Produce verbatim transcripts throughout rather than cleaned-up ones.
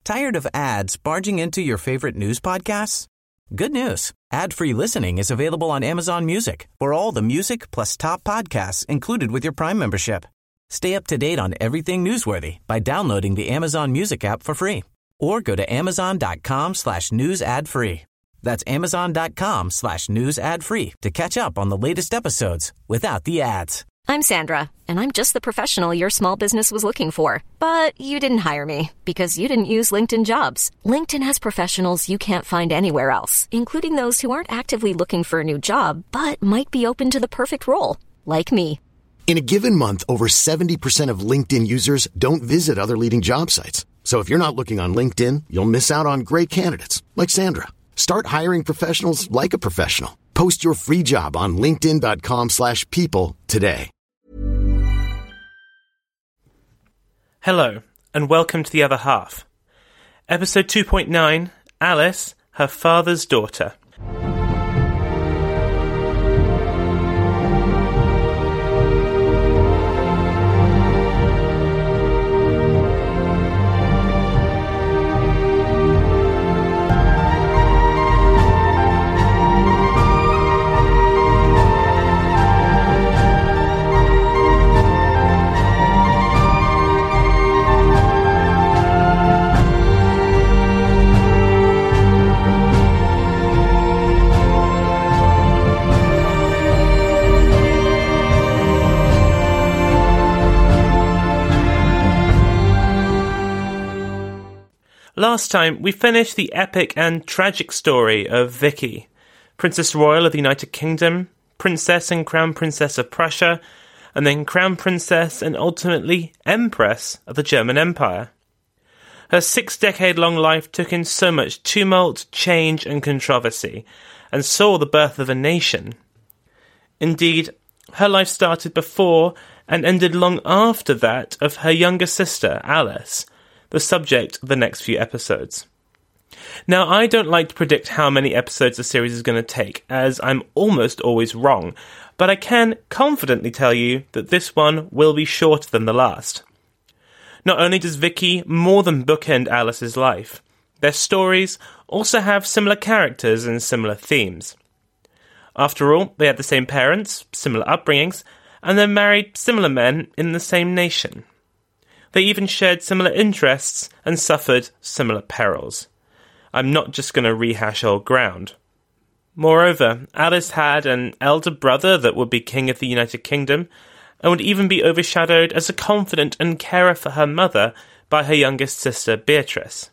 Tired of ads barging into your favorite news podcasts? Good news. Ad-free listening is available on Amazon Music for all the music plus top podcasts included with your Prime membership. Stay up to date on everything newsworthy by downloading the Amazon Music app for free or go to amazon.com slash news ad free. That's amazon.com slash news ad free to catch up on the latest episodes without the ads. I'm Sandra, and I'm just the professional your small business was looking for. But you didn't hire me because you didn't use LinkedIn Jobs. LinkedIn has professionals you can't find anywhere else, including those who aren't actively looking for a new job, but might be open to the perfect role, like me. In a given month, over seventy percent of LinkedIn users don't visit other leading job sites. So if you're not looking on LinkedIn, you'll miss out on great candidates like Sandra. Start hiring professionals like a professional. Post your free job on linkedin.com slash people today. Hello, and welcome to The Other Half. Episode two point nine, Alice, her father's daughter. Last time, we finished the epic and tragic story of Vicky, Princess Royal of the United Kingdom, Princess and Crown Princess of Prussia, and then Crown Princess and ultimately Empress of the German Empire. Her six-decade-long life took in so much tumult, change, and controversy, and saw the birth of a nation. Indeed, her life started before and ended long after that of her younger sister, Alice, the subject of the next few episodes. Now, I don't like to predict how many episodes the series is going to take, as I'm almost always wrong, but I can confidently tell you that this one will be shorter than the last. Not only does Vicky more than bookend Alice's life, their stories also have similar characters and similar themes. After all, they had the same parents, similar upbringings, and then married similar men in the same nation. They even shared similar interests and suffered similar perils. I'm not just going to rehash old ground. Moreover, Alice had an elder brother that would be king of the United Kingdom, and would even be overshadowed as a confidant and carer for her mother by her youngest sister, Beatrice.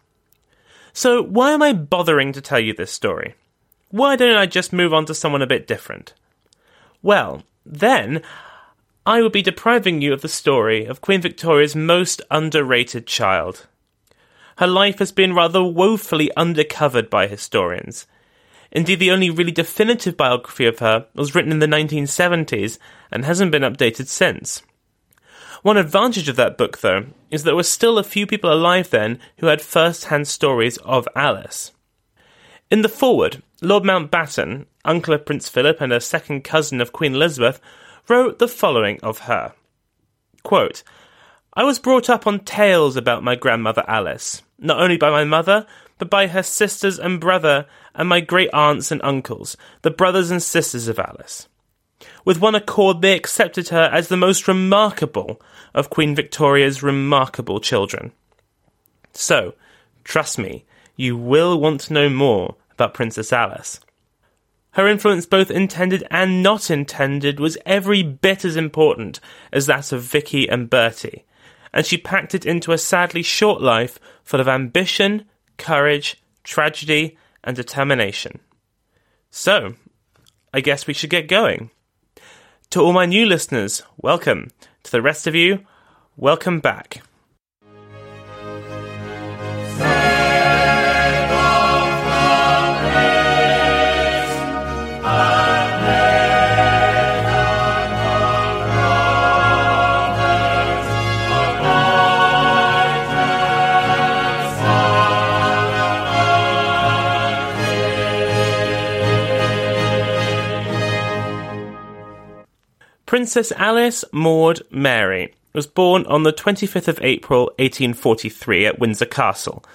So why am I bothering to tell you this story? Why don't I just move on to someone a bit different? Well, then I would be depriving you of the story of Queen Victoria's most underrated child. Her life has been rather woefully undercovered by historians. Indeed, the only really definitive biography of her was written in the nineteen seventies and hasn't been updated since. One advantage of that book, though, is that there were still a few people alive then who had first-hand stories of Alice. In the foreword, Lord Mountbatten, uncle of Prince Philip and a second cousin of Queen Elizabeth, wrote the following of her. Quote, I was brought up on tales about my grandmother Alice, not only by my mother, but by her sisters and brother and my great aunts and uncles, the brothers and sisters of Alice. With one accord they accepted her as the most remarkable of Queen Victoria's remarkable children. So, trust me, you will want to know more about Princess Alice. Her influence, both intended and not intended, was every bit as important as that of Vicky and Bertie, and she packed it into a sadly short life full of ambition, courage, tragedy, and determination. So, I guess we should get going. To all my new listeners, welcome. To the rest of you, welcome back. Princess Alice Maud Mary was born on the twenty-fifth of April, eighteen forty-three at Windsor Castle.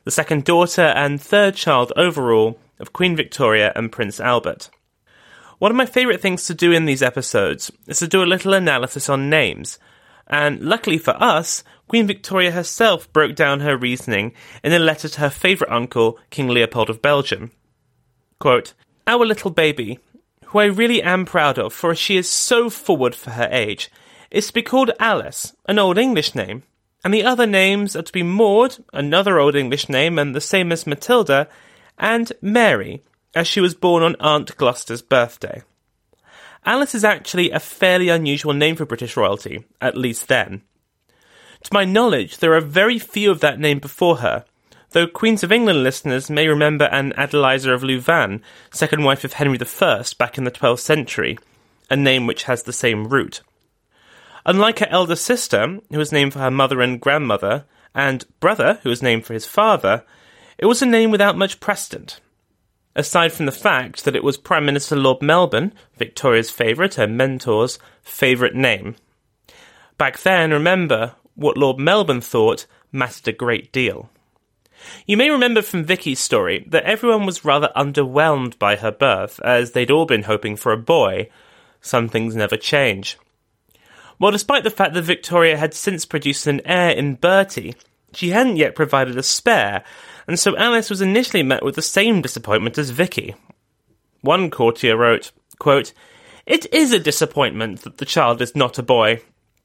the second daughter and third child overall of Queen Victoria and Prince Albert. One of my favourite things to do in these episodes is to do a little analysis on names, and luckily for us, Queen Victoria herself broke down her reasoning in a letter to her favourite uncle, King Leopold of Belgium. Quote, "Our little baby, who I really am proud of, for she is so forward for her age, is to be called Alice, an Old English name, and the other names are to be Maud, another Old English name and the same as Matilda, and Mary, as she was born on Aunt Gloucester's birthday." Alice is actually a fairly unusual name for British royalty, at least then. To my knowledge, there are very few of that name before her, though Queens of England listeners may remember Anne Adeliza of Louvain, second wife of Henry the First back in the twelfth century, a name which has the same root. Unlike her elder sister, who was named for her mother and grandmother, and brother, who was named for his father, it was a name without much precedent. Aside from the fact that it was Prime Minister Lord Melbourne, Victoria's favourite and mentor's favourite name. Back then, remember, what Lord Melbourne thought mattered a great deal. You may remember from Vicky's story that everyone was rather underwhelmed by her birth, as they'd all been hoping for a boy. Some things never change. Well, despite the fact that Victoria had since produced an heir in Bertie, she hadn't yet provided a spare, and so Alice was initially met with the same disappointment as Vicky. One courtier wrote, quote, "It is a disappointment that the child is not a boy.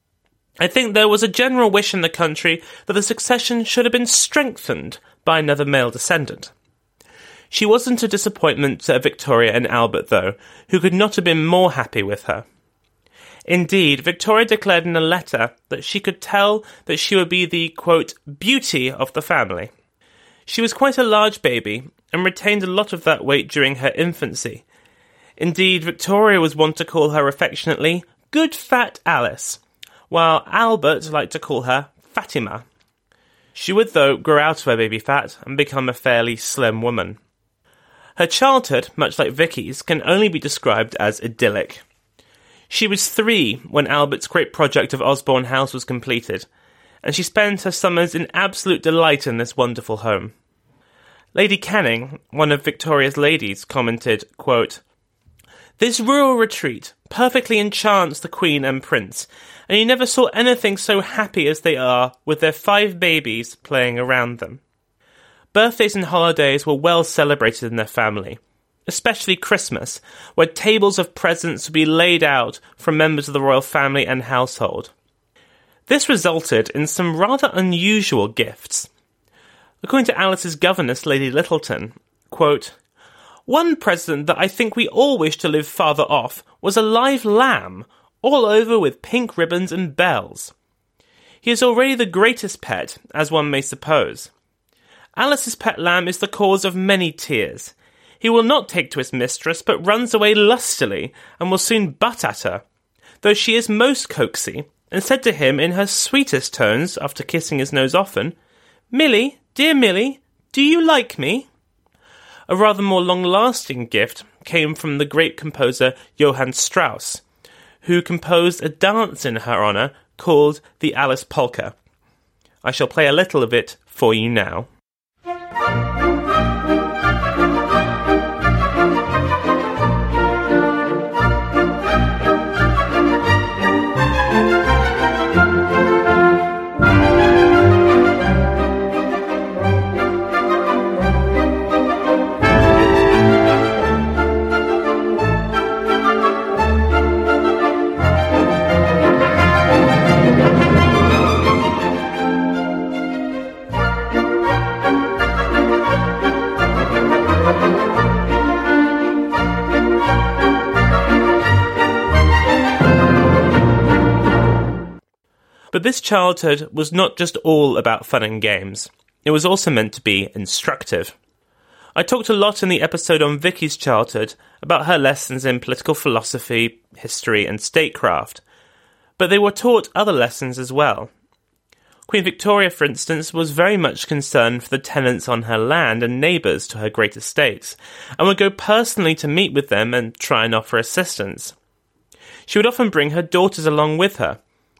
I think there was a general wish in the country that the succession should have been strengthened by another male descendant." She wasn't a disappointment to Victoria and Albert, though, who could not have been more happy with her. Indeed, Victoria declared in a letter that she could tell that she would be the, quote, "beauty of the family." She was quite a large baby, and retained a lot of that weight during her infancy. Indeed, Victoria was wont to call her affectionately, "Good Fat Alice," while Albert liked to call her Fatima. She would, though, grow out of her baby fat and become a fairly slim woman. Her childhood, much like Vicky's, can only be described as idyllic. She was three when Albert's great project of Osborne House was completed, and she spent her summers in absolute delight in this wonderful home. Lady Canning, one of Victoria's ladies, commented, quote, "This rural retreat perfectly enchants the Queen and Prince, and you never saw anything so happy as they are with their five babies playing around them." Birthdays and holidays were well celebrated in their family, especially Christmas, where tables of presents would be laid out from members of the royal family and household. This resulted in some rather unusual gifts. According to Alice's governess, Lady Littleton, quote, "One present that I think we all wish to live farther off was a live lamb, all over with pink ribbons and bells. He is already the greatest pet, as one may suppose. Alice's pet lamb is the cause of many tears. He will not take to his mistress, but runs away lustily, and will soon butt at her, though she is most coaxy, and said to him in her sweetest tones, after kissing his nose often, 'Millie, dear Millie, do you like me?' A rather more long-lasting gift came from the great composer Johann Strauss, who composed a dance in her honour called the Alice Polka. I shall play a little of it for you now. But this childhood was not just all about fun and games. It was also meant to be instructive. I talked a lot in the episode on Vicky's childhood about her lessons in political philosophy, history and statecraft, but they were taught other lessons as well. Queen Victoria, for instance, was very much concerned for the tenants on her land and neighbours to her great estates, and would go personally to meet with them and try and offer assistance. She would often bring her daughters along with her,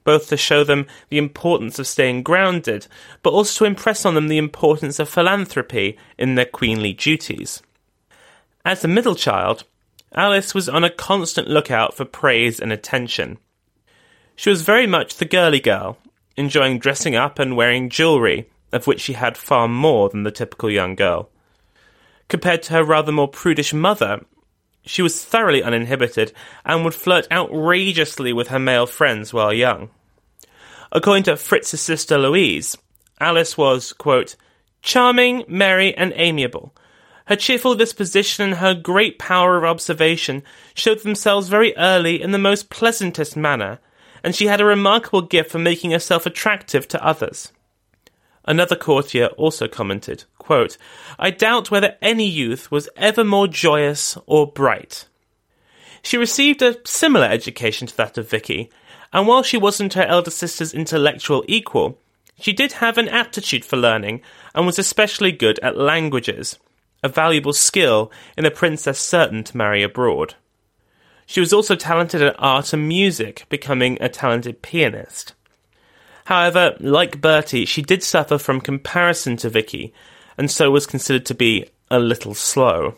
both to show them the importance of staying grounded, but also to impress on them the importance of philanthropy in their queenly duties. As the middle child, Alice was on a constant lookout for praise and attention. She was very much the girly girl, enjoying dressing up and wearing jewellery, of which she had far more than the typical young girl. Compared to her rather more prudish mother, she was thoroughly uninhibited and would flirt outrageously with her male friends while young. According to Fritz's sister Louise, Alice was, quote, charming, merry, and amiable. Her cheerful disposition and her great power of observation showed themselves very early in the most pleasantest manner, and she had a remarkable gift for making herself attractive to others. Another courtier also commented, quote, I doubt whether any youth was ever more joyous or bright. She received a similar education to that of Vicky, and while she wasn't her elder sister's intellectual equal, she did have an aptitude for learning and was especially good at languages, a valuable skill in a princess certain to marry abroad. She was also talented at art and music, becoming a talented pianist. However, like Bertie, she did suffer from comparison to Vicky, and so was considered to be a little slow.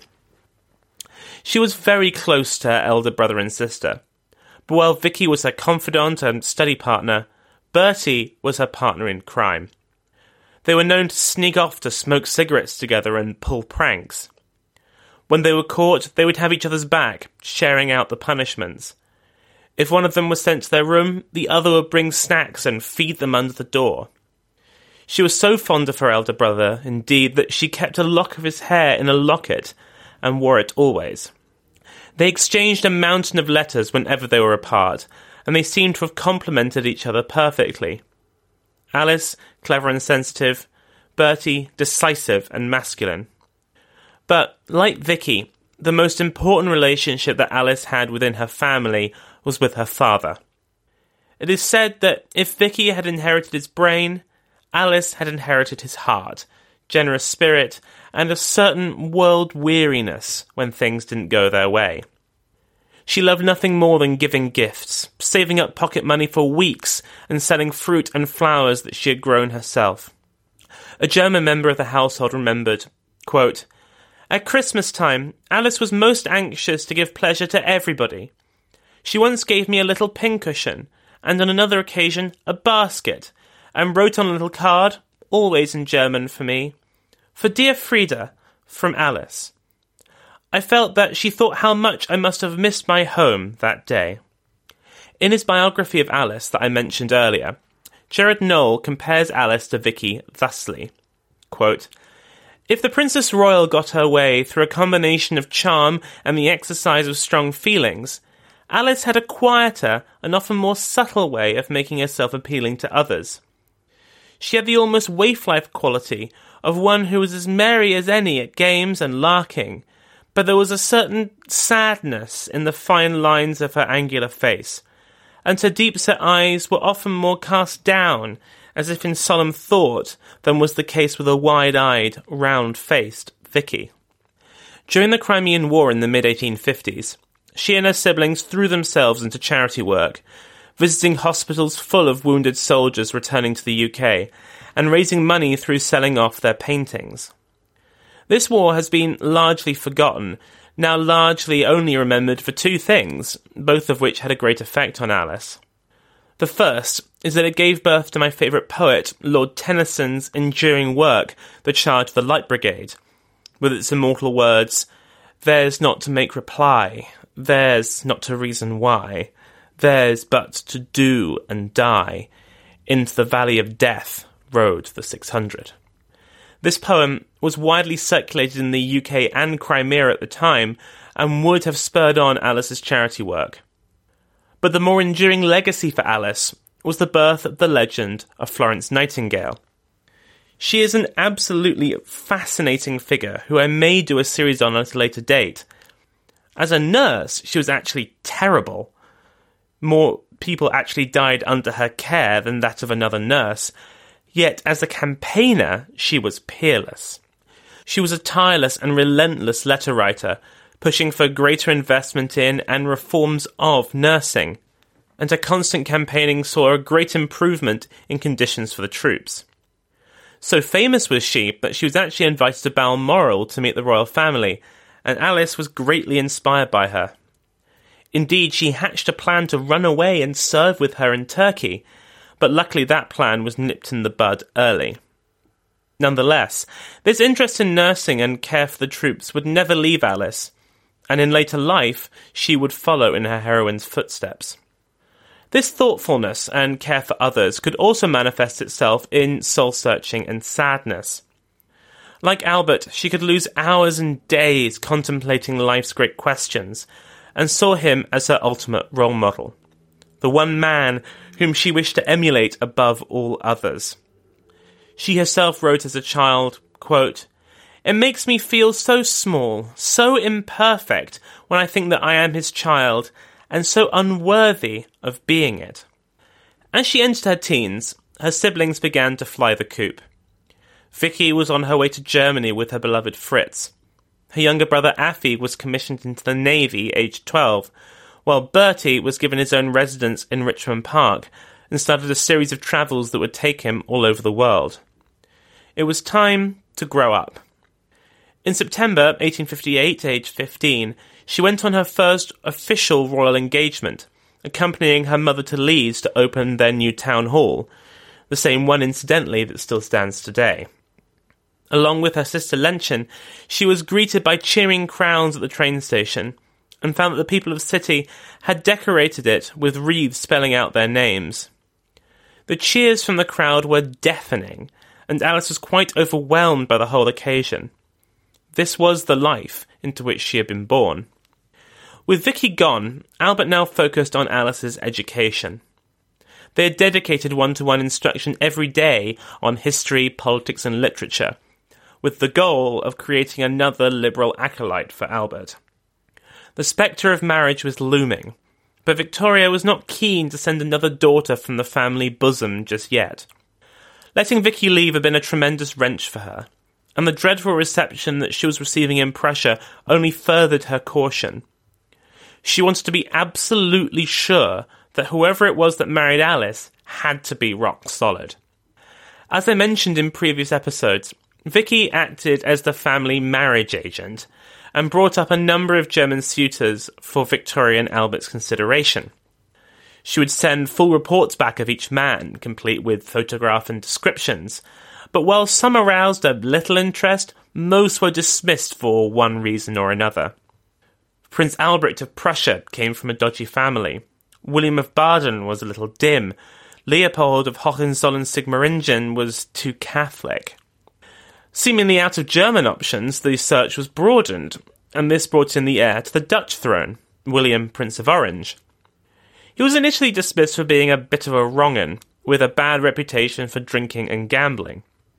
She was very close to her elder brother and sister, but while Vicky was her confidant and study partner, Bertie was her partner in crime. They were known to sneak off to smoke cigarettes together and pull pranks. When they were caught, they would have each other's back, sharing out the punishments. If one of them was sent to their room, the other would bring snacks and feed them under the door. She was so fond of her elder brother, indeed, that she kept a lock of his hair in a locket and wore it always. They exchanged a mountain of letters whenever they were apart, and they seemed to have complemented each other perfectly. Alice, clever and sensitive, Bertie, decisive and masculine. But, like Vicky, the most important relationship that Alice had within her family was with her father. It is said that if Vicky had inherited his brain, Alice had inherited his heart, generous spirit, and a certain world-weariness when things didn't go their way. She loved nothing more than giving gifts, saving up pocket money for weeks, and selling fruit and flowers that she had grown herself. A German member of the household remembered, quote, At Christmas time, Alice was most anxious to give pleasure to everybody. She once gave me a little pincushion, and on another occasion a basket, and wrote on a little card, always in German for me, For dear Frida, from Alice. I felt that she thought how much I must have missed my home that day. In his biography of Alice that I mentioned earlier, Gerard Knoll compares Alice to Vicky thusly, quote, If the Princess Royal got her way through a combination of charm and the exercise of strong feelings, Alice had a quieter and often more subtle way of making herself appealing to others. She had the almost waif-like quality of one who was as merry as any at games and larking, but there was a certain sadness in the fine lines of her angular face, and her deep-set eyes were often more cast down, as if in solemn thought, than was the case with a wide-eyed, round-faced Vicky. During the Crimean War in the mid eighteen fifties, she and her siblings threw themselves into charity work, visiting hospitals full of wounded soldiers returning to the U K, and raising money through selling off their paintings. This war has been largely forgotten, now largely only remembered for two things, both of which had a great effect on Alice. The first is that it gave birth to my favourite poet, Lord Tennyson's enduring work, The Charge of the Light Brigade, with its immortal words, Theirs not to make reply, theirs not to reason why, theirs but to do and die, into the valley of death rode the six hundred. This poem was widely circulated in the U K and Crimea at the time, and would have spurred on Alice's charity work. But the more enduring legacy for Alice was the birth of the legend of Florence Nightingale. She is an absolutely fascinating figure who I may do a series on at a later date. As a nurse, she was actually terrible. More people actually died under her care than that of another nurse. Yet, as a campaigner, she was peerless. She was a tireless and relentless letter writer, pushing for greater investment in and reforms of nursing. and her constant campaigning saw a great improvement in conditions for the troops. So famous was she that she was actually invited to Balmoral to meet the royal family, and Alice was greatly inspired by her. Indeed, she hatched a plan to run away and serve with her in Turkey, but luckily that plan was nipped in the bud early. Nonetheless, this interest in nursing and care for the troops would never leave Alice, and in later life she would follow in her heroine's footsteps. This thoughtfulness and care for others could also manifest itself in soul-searching and sadness. Like Albert, she could lose hours and days contemplating life's great questions, and saw him as her ultimate role model, the one man whom she wished to emulate above all others. She herself wrote as a child, quote, "It makes me feel so small, so imperfect when I think that I am his child, and so unworthy of being it." As she entered her teens, her siblings began to fly the coop. Vicky was on her way to Germany with her beloved Fritz. Her younger brother Affie was commissioned into the Navy aged twelve, while Bertie was given his own residence in Richmond Park and started a series of travels that would take him all over the world. It was time to grow up. In September eighteen fifty-eight, aged fifteen, she went on her first official royal engagement, accompanying her mother to Leeds to open their new town hall, the same one incidentally that still stands today. Along with her sister Lenchen, she was greeted by cheering crowds at the train station, and found that the people of the city had decorated it with wreaths spelling out their names. The cheers from the crowd were deafening, and Alice was quite overwhelmed by the whole occasion. This was the life into which she had been born. With Vicky gone, Albert now focused on Alice's education. They had dedicated one-to-one instruction every day on history, politics and literature, with the goal of creating another liberal acolyte for Albert. The spectre of marriage was looming, but Victoria was not keen to send another daughter from the family bosom just yet. Letting Vicky leave had been a tremendous wrench for her, and the dreadful reception that she was receiving in Prussia only furthered her caution. She wanted to be absolutely sure that whoever it was that married Alice had to be rock solid. As I mentioned in previous episodes, Vicky acted as the family marriage agent and brought up a number of German suitors for Victoria and Albert's consideration. She would send full reports back of each man, complete with photograph and descriptions, but while some aroused a little interest, most were dismissed for one reason or another. Prince Albrecht of Prussia came from a dodgy family. William of Baden was a little dim. Leopold of Hohenzollern-Sigmaringen was too Catholic. Seemingly out of German options, the search was broadened, and this brought in the heir to the Dutch throne, William, Prince of Orange. He was initially dismissed for being a bit of a wrong-un, with a bad reputation for drinking and gambling.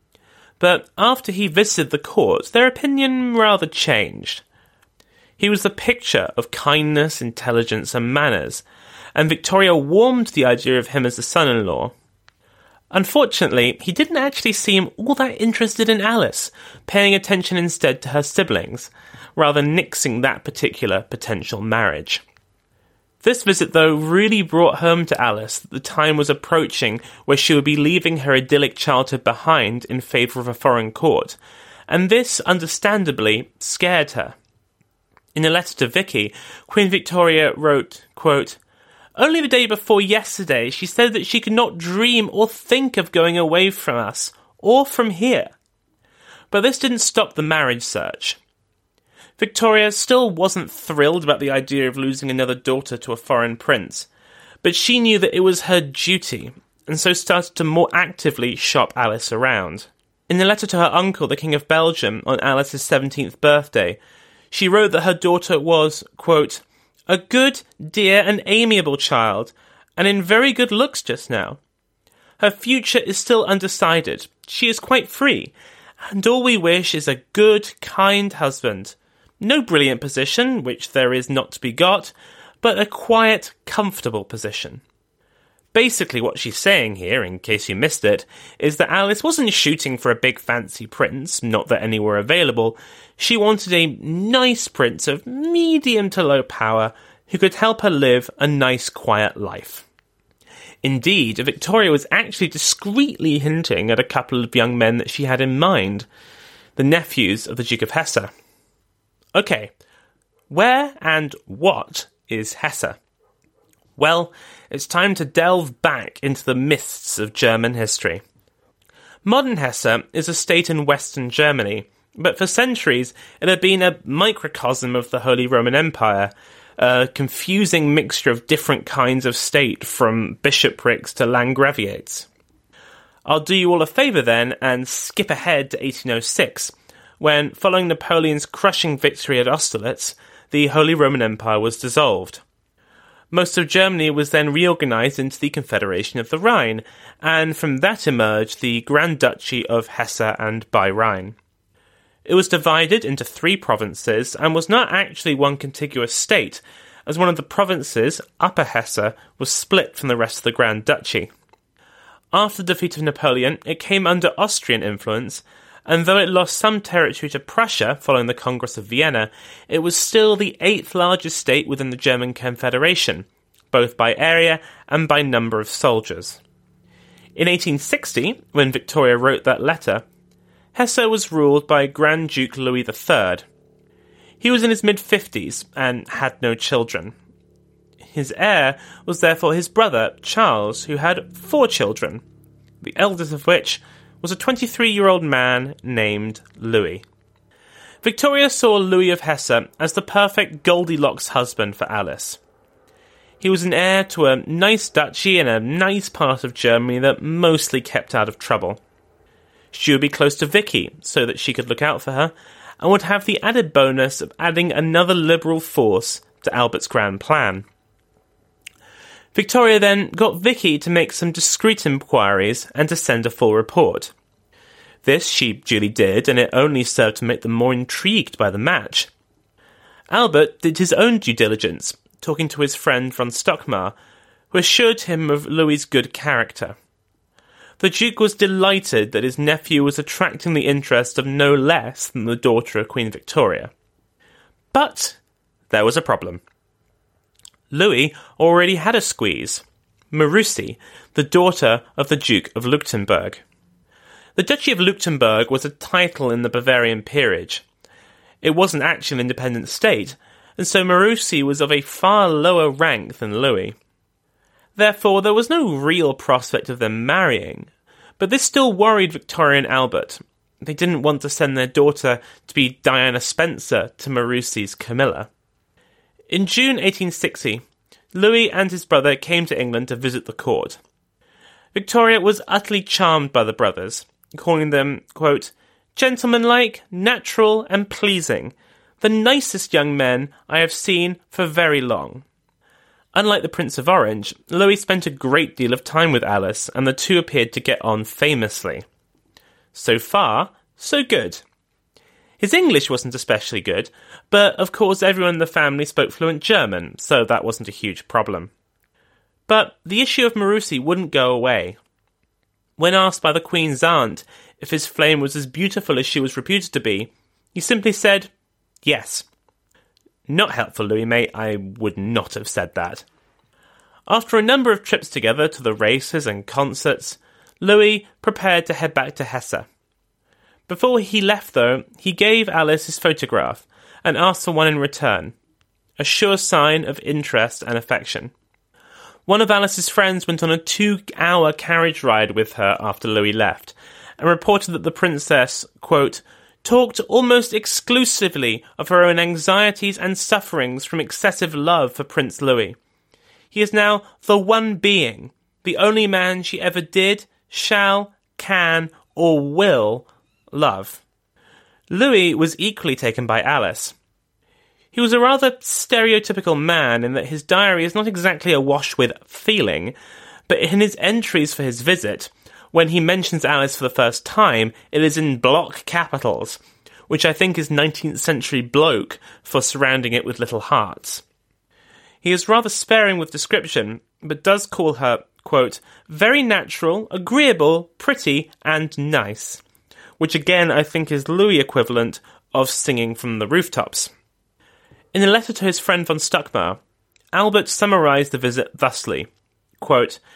But after he visited the court, their opinion rather changed. He was the picture of kindness, intelligence and manners, and Victoria warmed to the idea of him as a son-in-law. Unfortunately, he didn't actually seem all that interested in Alice, paying attention instead to her siblings, rather nixing that particular potential marriage. This visit, though, really brought home to Alice that the time was approaching where she would be leaving her idyllic childhood behind in favour of a foreign court, and this, understandably, scared her. In a letter to Vicky, Queen Victoria wrote, quote, "Only the day before yesterday she said that she could not dream or think of going away from us, or from here." But this didn't stop the marriage search. Victoria still wasn't thrilled about the idea of losing another daughter to a foreign prince, but she knew that it was her duty, and so started to more actively shop Alice around. In a letter to her uncle, the King of Belgium, on Alice's seventeenth birthday, she wrote that her daughter was, quote, "a good, dear and amiable child, and in very good looks just now. Her future is still undecided. She is quite free, and all we wish is a good, kind husband. No brilliant position, which there is not to be got, but a quiet, comfortable position." Basically what she's saying here, in case you missed it, is that Alice wasn't shooting for a big fancy prince, not that any were available. She wanted a nice prince of medium to low power who could help her live a nice quiet life. Indeed, Victoria was actually discreetly hinting at a couple of young men that she had in mind, the nephews of the Duke of Hesse. Okay, where and what is Hesse? Well, it's time to delve back into the mists of German history. Modern Hesse is a state in Western Germany, but for centuries it had been a microcosm of the Holy Roman Empire, a confusing mixture of different kinds of state, from bishoprics to landgraviates. I'll do you all a favour then and skip ahead to eighteen oh six, when, following Napoleon's crushing victory at Austerlitz, the Holy Roman Empire was dissolved. Most of Germany was then reorganised into the Confederation of the Rhine, and from that emerged the Grand Duchy of Hesse and By-Rhine. It was divided into three provinces and was not actually one contiguous state, as one of the provinces, Upper Hesse, was split from the rest of the Grand Duchy. After the defeat of Napoleon, it came under Austrian influence, and though it lost some territory to Prussia following the Congress of Vienna, it was still the eighth largest state within the German Confederation, both by area and by number of soldiers. In eighteen sixty, when Victoria wrote that letter, Hesse was ruled by Grand Duke Louis the Third. He was in his mid-fifties and had no children. His heir was therefore his brother, Charles, who had four children, the eldest of which was a twenty-three-year-old man named Louis. Victoria saw Louis of Hesse as the perfect Goldilocks husband for Alice. He was an heir to a nice duchy in a nice part of Germany that mostly kept out of trouble. She would be close to Vicky, so that she could look out for her, and would have the added bonus of adding another liberal force to Albert's grand plan. Victoria then got Vicky to make some discreet inquiries and to send a full report. This she duly did, and it only served to make them more intrigued by the match. Albert did his own due diligence, talking to his friend von Stockmar, who assured him of Louis's good character. The Duke was delighted that his nephew was attracting the interest of no less than the daughter of Queen Victoria. But there was a problem. Louis already had a squeeze, Marusi, the daughter of the Duke of Leuchtenberg. The Duchy of Leuchtenberg was a title in the Bavarian peerage. It wasn't actually an independent state, and so Marusi was of a far lower rank than Louis. Therefore, there was no real prospect of them marrying, but this still worried Victoria and Albert. They didn't want to send their daughter to be Diana Spencer to Marusi's Camilla. In June eighteen sixty, Louis and his brother came to England to visit the court. Victoria was utterly charmed by the brothers, calling them, quote, gentlemanlike, natural, and pleasing, the nicest young men I have seen for very long. Unlike the Prince of Orange, Louis spent a great deal of time with Alice, and the two appeared to get on famously. So far, so good. His English wasn't especially good, but of course everyone in the family spoke fluent German, so that wasn't a huge problem. But the issue of Marusi wouldn't go away. When asked by the Queen's aunt if his flame was as beautiful as she was reputed to be, he simply said, yes. Not helpful, Louis, mate, I would not have said that. After a number of trips together to the races and concerts, Louis prepared to head back to Hesse. Before he left, though, he gave Alice his photograph and asked for one in return, a sure sign of interest and affection. One of Alice's friends went on a two-hour carriage ride with her after Louis left, and reported that the princess, quote, talked almost exclusively of her own anxieties and sufferings from excessive love for Prince Louis. He is now the one being, the only man she ever did, shall, can, or will love. Louis was equally taken by Alice. He was a rather stereotypical man in that his diary is not exactly awash with feeling, but in his entries for his visit, when he mentions Alice for the first time, it is in block capitals, which I think is nineteenth century bloke for surrounding it with little hearts. He is rather sparing with description, but does call her, quote, very natural, agreeable, pretty, and nice, which again I think is Louis' equivalent of singing from the rooftops. In a letter to his friend von Stockmar, Albert summarised the visit thusly, quote,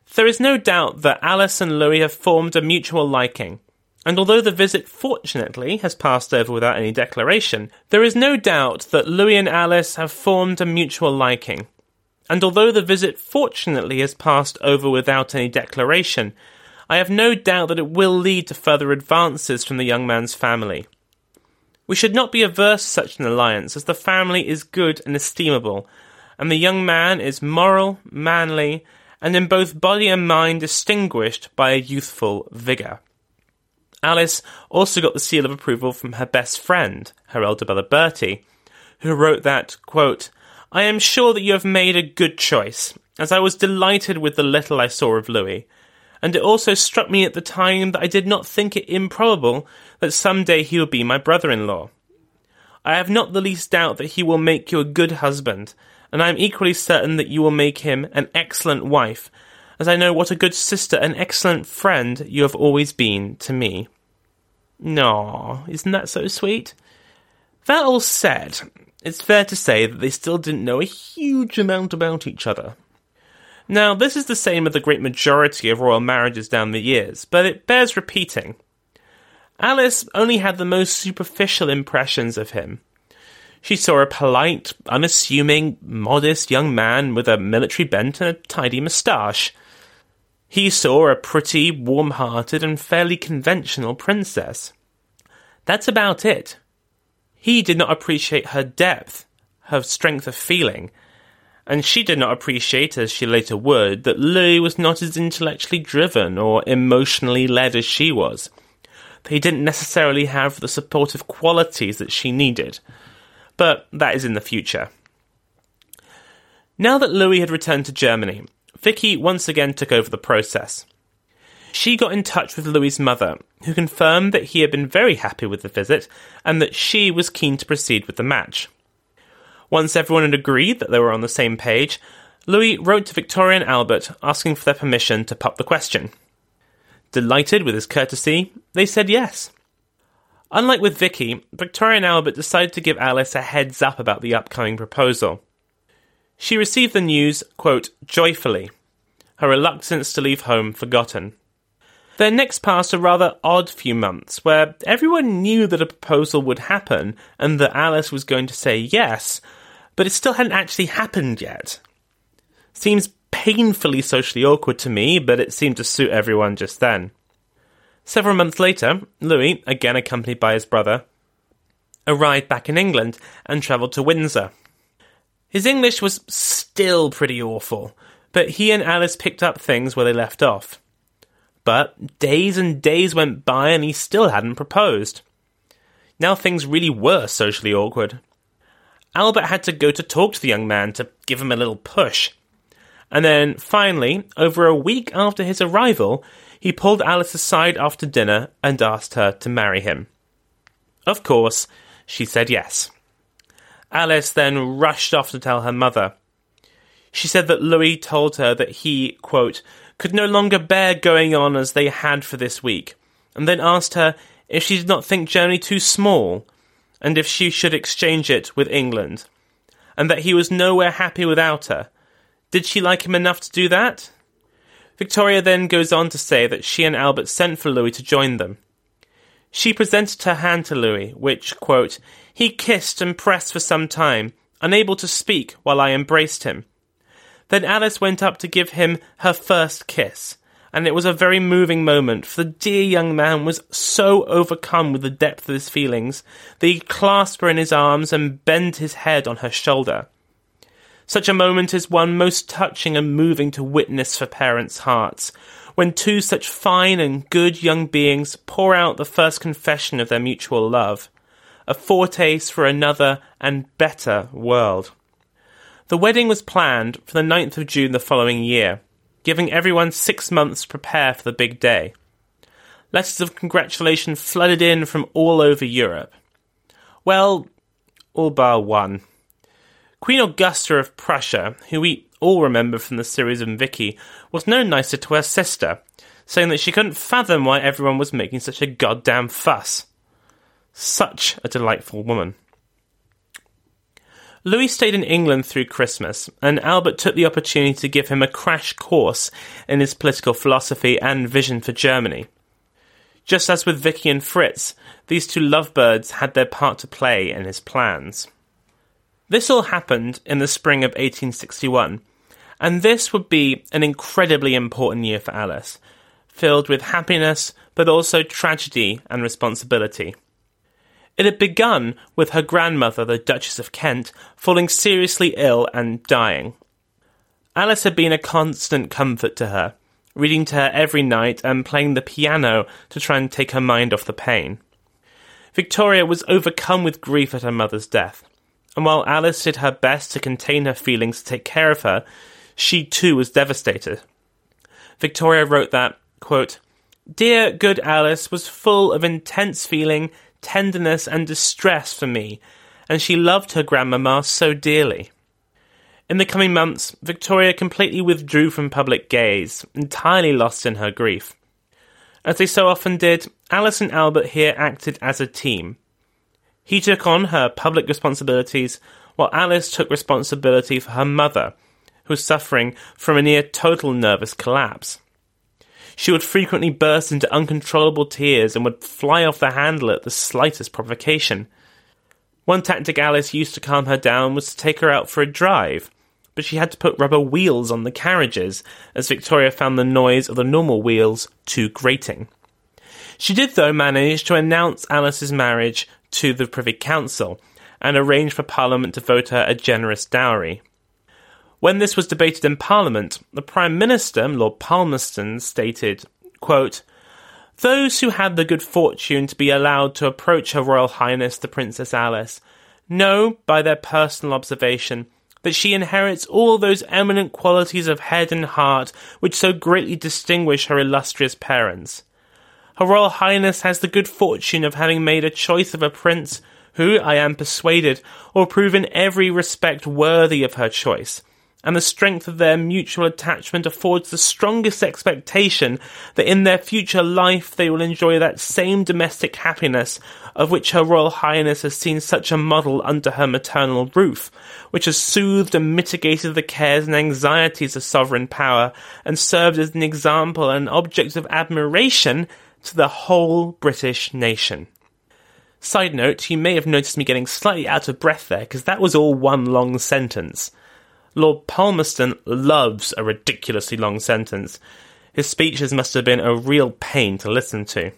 There is no doubt that Alice and Louis have formed a mutual liking, and although the visit fortunately has passed over without any declaration, there is no doubt that Louis and Alice have formed a mutual liking. And although the visit fortunately has passed over without any declaration, I have no doubt that it will lead to further advances from the young man's family. We should not be averse to such an alliance, as the family is good and estimable, and the young man is moral, manly, and in both body and mind distinguished by a youthful vigour. Alice also got the seal of approval from her best friend, her elder brother Bertie, who wrote that, quote, "I am sure that you have made a good choice, as I was delighted with the little I saw of Louis, and it also struck me at the time that I did not think it improbable that some day he would be my brother-in-law. I have not the least doubt that he will make you a good husband, and I am equally certain that you will make him an excellent wife, as I know what a good sister and excellent friend you have always been to me." Aw, isn't that so sweet? That all said, it's fair to say that they still didn't know a huge amount about each other. Now, this is the same with the great majority of royal marriages down the years, but it bears repeating. Alice only had the most superficial impressions of him. She saw a polite, unassuming, modest young man with a military bent and a tidy moustache. He saw a pretty, warm-hearted and fairly conventional princess. That's about it. He did not appreciate her depth, her strength of feeling, and she did not appreciate, as she later would, that Louis was not as intellectually driven or emotionally led as she was. He didn't necessarily have the supportive qualities that she needed. But that is in the future. Now that Louis had returned to Germany, Vicky once again took over the process. She got in touch with Louis's mother, who confirmed that he had been very happy with the visit and that she was keen to proceed with the match. Once everyone had agreed that they were on the same page, Louis wrote to Victoria and Albert asking for their permission to pop the question. Delighted with his courtesy, they said yes. Unlike with Vicky, Victoria and Albert decided to give Alice a heads up about the upcoming proposal. She received the news, quote, joyfully, her reluctance to leave home forgotten. Then next passed a rather odd few months, where everyone knew that a proposal would happen and that Alice was going to say yes, but it still hadn't actually happened yet. Seems painfully socially awkward to me, but it seemed to suit everyone just then. Several months later, Louis, again accompanied by his brother, arrived back in England and travelled to Windsor. His English was still pretty awful, but he and Alice picked up things where they left off. But days and days went by and he still hadn't proposed. Now things really were socially awkward. Albert had to go to talk to the young man to give him a little push. And then, finally, over a week after his arrival, he pulled Alice aside after dinner and asked her to marry him. Of course, she said yes. Alice then rushed off to tell her mother. She said that Louis told her that he, quote, could no longer bear going on as they had for this week, and then asked her if she did not think Germany too small, and if she should exchange it with England, and that he was nowhere happy without her. Did she like him enough to do that? Victoria then goes on to say that she and Albert sent for Louis to join them. She presented her hand to Louis, which, quote, he kissed and pressed for some time, unable to speak while I embraced him. Then Alice went up to give him her first kiss, and it was a very moving moment, for the dear young man was so overcome with the depth of his feelings that he clasped her in his arms and bent his head on her shoulder. Such a moment is one most touching and moving to witness for parents' hearts, when two such fine and good young beings pour out the first confession of their mutual love, a foretaste for another and better world. The wedding was planned for the ninth of June the following year, giving everyone six months to prepare for the big day. Letters of congratulation flooded in from all over Europe. Well, all bar one. Queen Augusta of Prussia, who we all remember from the series of Vicky, was no nicer to her sister, saying that she couldn't fathom why everyone was making such a goddamn fuss. Such a delightful woman. Louis stayed in England through Christmas, and Albert took the opportunity to give him a crash course in his political philosophy and vision for Germany. Just as with Vicky and Fritz, these two lovebirds had their part to play in his plans. This all happened in the spring of eighteen sixty-one, and this would be an incredibly important year for Alice, filled with happiness but also tragedy and responsibility. It had begun with her grandmother, the Duchess of Kent, falling seriously ill and dying. Alice had been a constant comfort to her, reading to her every night and playing the piano to try and take her mind off the pain. Victoria was overcome with grief at her mother's death, and while Alice did her best to contain her feelings to take care of her, she too was devastated. Victoria wrote that, quote, "Dear, good Alice was full of intense feeling, tenderness and distress for me, and she loved her grandmamma so dearly." In the coming months, Victoria completely withdrew from public gaze, entirely lost in her grief. As they so often did, Alice and Albert here acted as a team. He took on her public responsibilities, while Alice took responsibility for her mother, who was suffering from a near total nervous collapse. She would frequently burst into uncontrollable tears and would fly off the handle at the slightest provocation. One tactic Alice used to calm her down was to take her out for a drive, but she had to put rubber wheels on the carriages, as Victoria found the noise of the normal wheels too grating. She did, though, manage to announce Alice's marriage to the Privy Council and arrange for Parliament to vote her a generous dowry. When this was debated in Parliament, the Prime Minister, Lord Palmerston, stated, quote, "Those who had the good fortune to be allowed to approach Her Royal Highness the Princess Alice know, by their personal observation, that she inherits all those eminent qualities of head and heart which so greatly distinguish her illustrious parents. Her Royal Highness has the good fortune of having made a choice of a prince who, I am persuaded, will prove in every respect worthy of her choice, and the strength of their mutual attachment affords the strongest expectation that in their future life they will enjoy that same domestic happiness of which Her Royal Highness has seen such a model under her maternal roof, which has soothed and mitigated the cares and anxieties of sovereign power, and served as an example and object of admiration to the whole British nation." Side note, you may have noticed me getting slightly out of breath there, because that was all one long sentence. Lord Palmerston loves a ridiculously long sentence. His speeches must have been a real pain to listen to.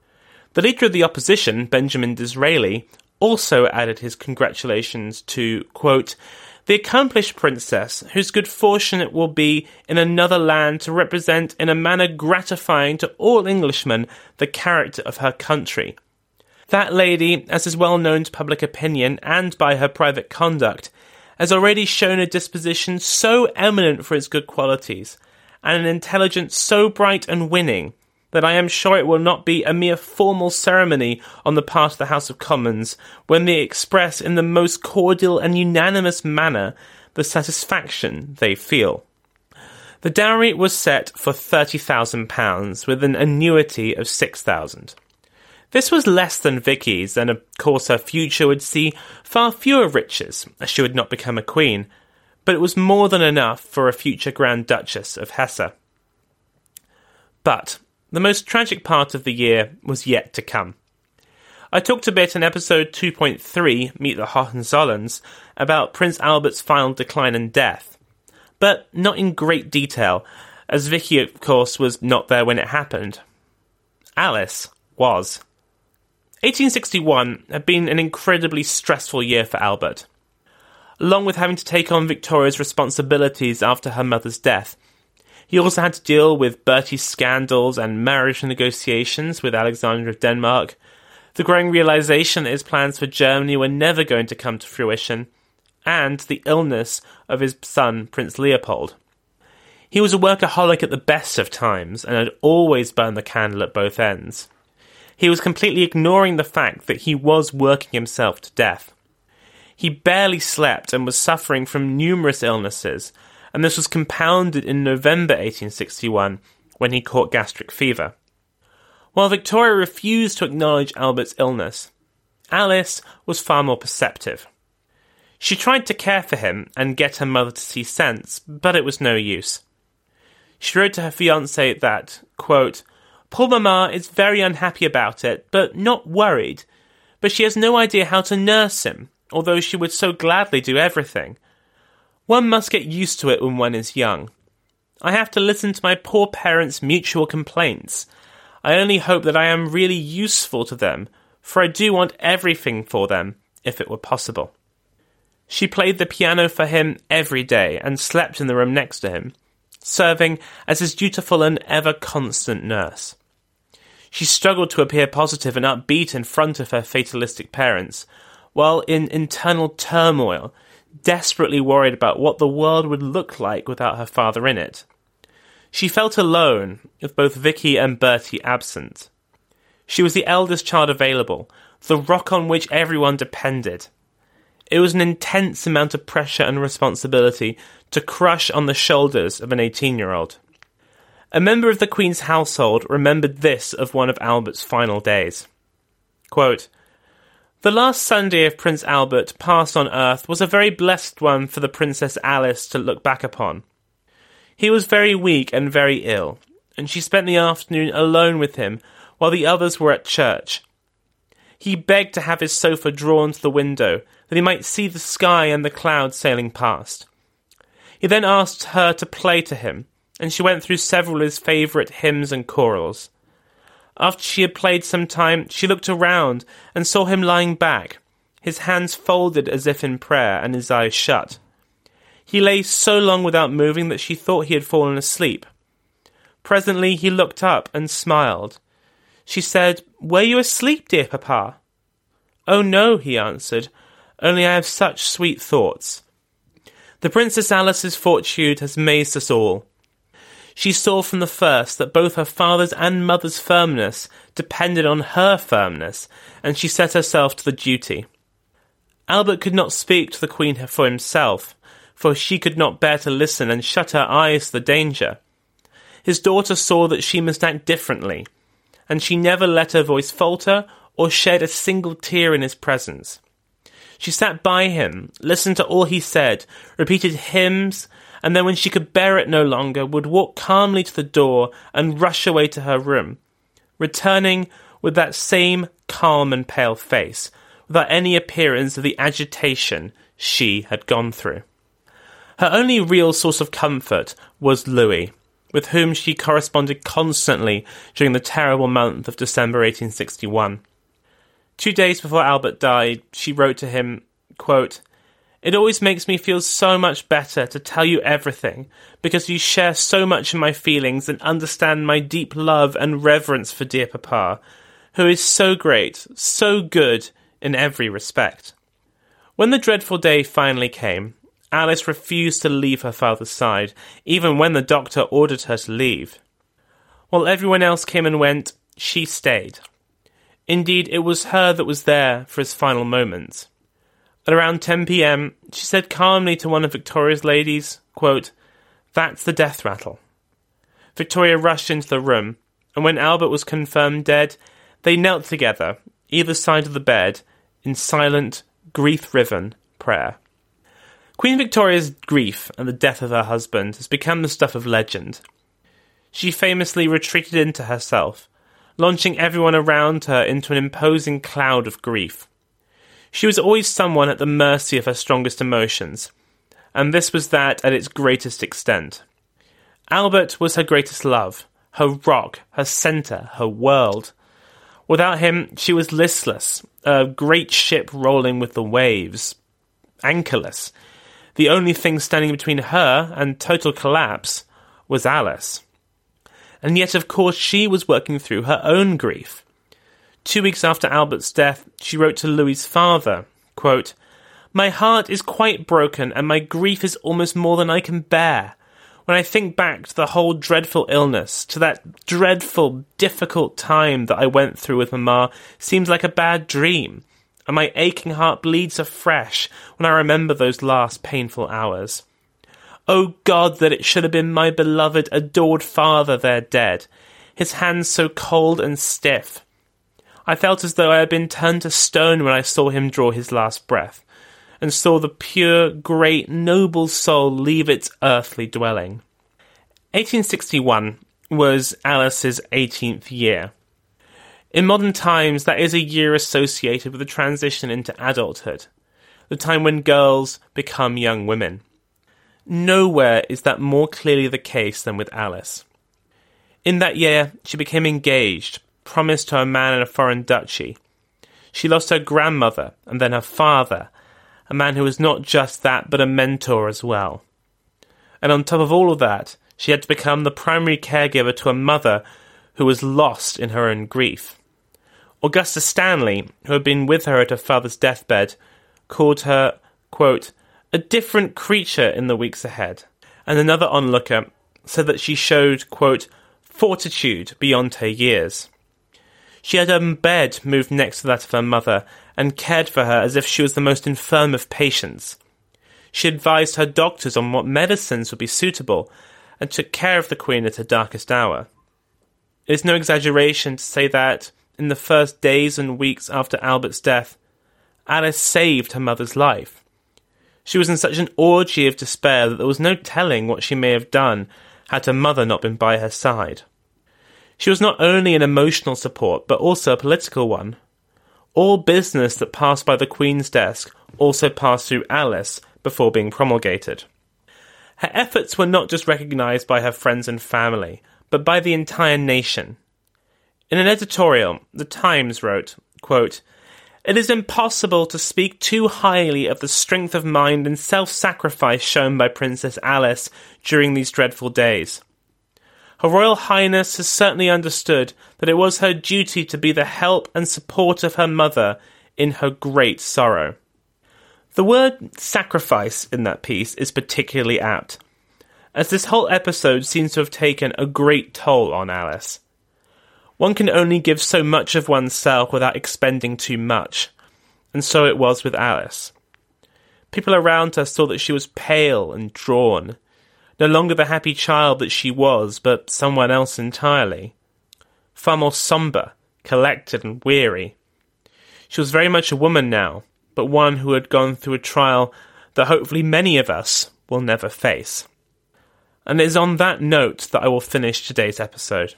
The leader of the opposition, Benjamin Disraeli, also added his congratulations to, quote, "the accomplished princess, whose good fortune it will be in another land to represent in a manner gratifying to all Englishmen the character of her country. That lady, as is well known to public opinion and by her private conduct, has already shown a disposition so eminent for its good qualities, and an intelligence so bright and winning, that I am sure it will not be a mere formal ceremony on the part of the House of Commons when they express in the most cordial and unanimous manner the satisfaction they feel." The dowry was set for thirty thousand pounds, with an annuity of six thousand pounds. This was less than Vicky's, and of course her future would see far fewer riches, as she would not become a queen, but it was more than enough for a future Grand Duchess of Hesse. But the most tragic part of the year was yet to come. I talked a bit in episode two point three, Meet the Hohenzollerns, about Prince Albert's final decline and death, but not in great detail, as Vicky, of course, was not there when it happened. Alice was. eighteen sixty-one had been an incredibly stressful year for Albert. Along with having to take on Victoria's responsibilities after her mother's death, he also had to deal with Bertie's scandals and marriage negotiations with Alexander of Denmark, the growing realization that his plans for Germany were never going to come to fruition, and the illness of his son, Prince Leopold. He was a workaholic at the best of times, and had always burned the candle at both ends. He was completely ignoring the fact that he was working himself to death. He barely slept and was suffering from numerous illnesses, and this was compounded in November eighteen sixty-one, when he caught gastric fever. While Victoria refused to acknowledge Albert's illness, Alice was far more perceptive. She tried to care for him and get her mother to see sense, but it was no use. She wrote to her fiancé that, quote, "Poor Mama is very unhappy about it, but not worried. But she has no idea how to nurse him, although she would so gladly do everything. One must get used to it when one is young. I have to listen to my poor parents' mutual complaints. I only hope that I am really useful to them, for I do want everything for them, if it were possible." She played the piano for him every day and slept in the room next to him, serving as his dutiful and ever-constant nurse. She struggled to appear positive and upbeat in front of her fatalistic parents, while in internal turmoil, desperately worried about what the world would look like without her father in it. She felt alone, with both Vicky and Bertie absent. She was the eldest child available, the rock on which everyone depended. It was an intense amount of pressure and responsibility to crush on the shoulders of an eighteen-year-old. A member of the Queen's household remembered this of one of Albert's final days. Quote, "The last Sunday of Prince Albert passed on earth was a very blessed one for the Princess Alice to look back upon. He was very weak and very ill, and she spent the afternoon alone with him while the others were at church. He begged to have his sofa drawn to the window, that he might see the sky and the clouds sailing past. He then asked her to play to him, and she went through several of his favourite hymns and chorals. After she had played some time, she looked around and saw him lying back, his hands folded as if in prayer and his eyes shut. He lay so long without moving that she thought he had fallen asleep. Presently he looked up and smiled. She said, 'Were you asleep, dear papa?' 'Oh no,' he answered, 'only I have such sweet thoughts.' The Princess Alice's fortune has amazed us all. She saw from the first that both her father's and mother's firmness depended on her firmness, and she set herself to the duty. Albert could not speak to the Queen for himself, for she could not bear to listen and shut her eyes to the danger. His daughter saw that she must act differently, and she never let her voice falter or shed a single tear in his presence. She sat by him, listened to all he said, repeated hymns, and then when she could bear it no longer, would walk calmly to the door and rush away to her room, returning with that same calm and pale face, without any appearance of the agitation she had gone through. Her only real source of comfort was Louis, with whom she corresponded constantly during the terrible month of December eighteen sixty-one. Two days before Albert died, she wrote to him, quote, "It always makes me feel so much better to tell you everything, because you share so much in my feelings and understand my deep love and reverence for dear Papa, who is so great, so good in every respect." When the dreadful day finally came, Alice refused to leave her father's side, even when the doctor ordered her to leave. While everyone else came and went, she stayed. Indeed, it was her that was there for his final moments. At around ten p.m, she said calmly to one of Victoria's ladies, quote, "That's the death rattle." Victoria rushed into the room, and when Albert was confirmed dead, they knelt together, either side of the bed, in silent, grief-riven prayer. Queen Victoria's grief at the death of her husband has become the stuff of legend. She famously retreated into herself, launching everyone around her into an imposing cloud of grief. She was always someone at the mercy of her strongest emotions, and this was that at its greatest extent. Albert was her greatest love, her rock, her centre, her world. Without him, she was listless, a great ship rolling with the waves, anchorless. The only thing standing between her and total collapse was Alice. And yet, of course, she was working through her own grief. Two weeks after Albert's death, she wrote to Louis's father, quote, "My heart is quite broken and my grief is almost more than I can bear. When I think back to the whole dreadful illness, to that dreadful, difficult time that I went through with Mamma, seems like a bad dream, and my aching heart bleeds afresh when I remember those last painful hours. Oh God, that it should have been my beloved, adored father there dead, his hands so cold and stiff. I felt as though I had been turned to stone when I saw him draw his last breath, and saw the pure, great, noble soul leave its earthly dwelling. eighteen sixty-one was Alice's eighteenth year. In modern times, that is a year associated with the transition into adulthood, the time when girls become young women. Nowhere is that more clearly the case than with Alice. In that year, she became engaged, promised to a man in a foreign duchy. She lost her grandmother and then her father, a man who was not just that but a mentor as well. And on top of all of that, she had to become the primary caregiver to a mother who was lost in her own grief. Augusta Stanley, who had been with her at her father's deathbed, called her, quote, a different creature in the weeks ahead. And another onlooker said that she showed, quote, fortitude beyond her years. She had her bed moved next to that of her mother and cared for her as if she was the most infirm of patients. She advised her doctors on what medicines would be suitable and took care of the Queen at her darkest hour. It is no exaggeration to say that, in the first days and weeks after Albert's death, Alice saved her mother's life. She was in such an orgy of despair that there was no telling what she may have done had her mother not been by her side. She was not only an emotional support, but also a political one. All business that passed by the Queen's desk also passed through Alice before being promulgated. Her efforts were not just recognised by her friends and family, but by the entire nation. In an editorial, The Times wrote, quote, it is impossible to speak too highly of the strength of mind and self-sacrifice shown by Princess Alice during these dreadful days. Her Royal Highness has certainly understood that it was her duty to be the help and support of her mother in her great sorrow. The word sacrifice in that piece is particularly apt, as this whole episode seems to have taken a great toll on Alice. One can only give so much of oneself without expending too much, and so it was with Alice. People around her saw that she was pale and drawn, no longer the happy child that she was, but someone else entirely. Far more sombre, collected and weary. She was very much a woman now, but one who had gone through a trial that hopefully many of us will never face. And it is on that note that I will finish today's episode.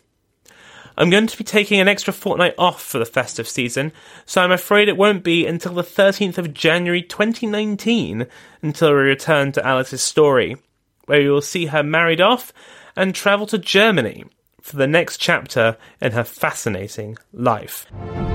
I'm going to be taking an extra fortnight off for the festive season, so I'm afraid it won't be until the thirteenth of January twenty nineteen until we return to Alice's story, where we will see her married off and travel to Germany for the next chapter in her fascinating life.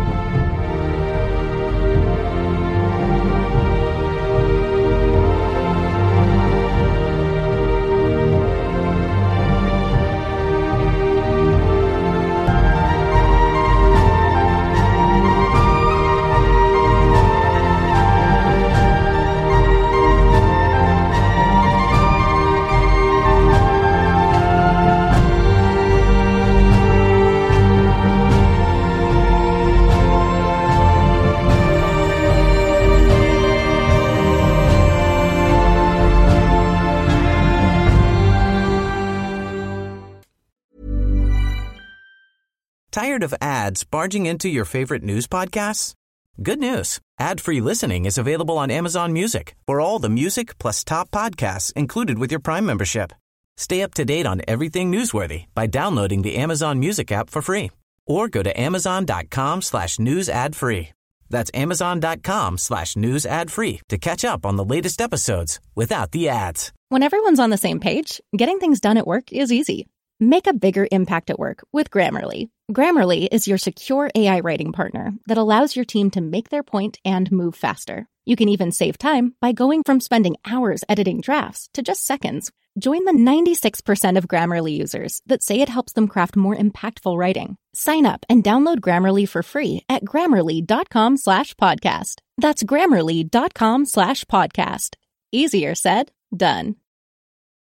Tired of ads barging into your favorite news podcasts? Good news. Ad-free listening is available on Amazon Music for all the music plus top podcasts included with your Prime membership. Stay up to date on everything newsworthy by downloading the Amazon Music app for free or go to amazon.com slash news ad free. That's amazon.com slash news ad free to catch up on the latest episodes without the ads. When everyone's on the same page, getting things done at work is easy. Make a bigger impact at work with Grammarly. Grammarly is your secure A I writing partner that allows your team to make their point and move faster. You can even save time by going from spending hours editing drafts to just seconds. Join the ninety-six percent of Grammarly users that say it helps them craft more impactful writing. Sign up and download Grammarly for free at grammarly.com slash podcast. That's grammarly.com slash podcast. Easier said, done.